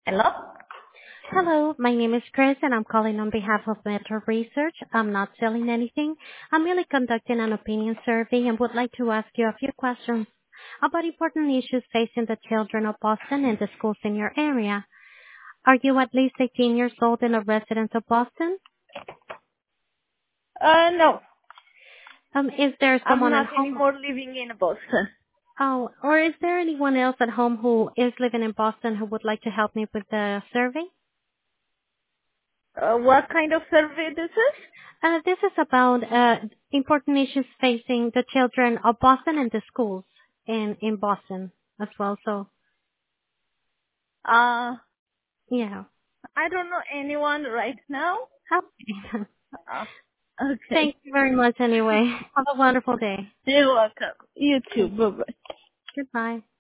Hello? Hello, my name is Chris, and I'm calling on behalf of Metro Research. I'm not selling anything. I'm really conducting an opinion survey and would like to ask you a few questions about important issues facing the children of Boston and the schools in your area. Are you at least 18 years old and a resident of Boston? No. Is there I'm someone at not home? anymore living in Boston. Oh, or is there anyone else at home who is living in Boston who would like to help me with the survey? What kind of survey this is? This is about important issues facing the children of Boston and the schools in Boston as well. So, Uh, yeah. I don't know anyone right now. Okay. Uh, okay. Thank you very much anyway. Have a wonderful day. You're welcome. You too. Bye-bye. Goodbye.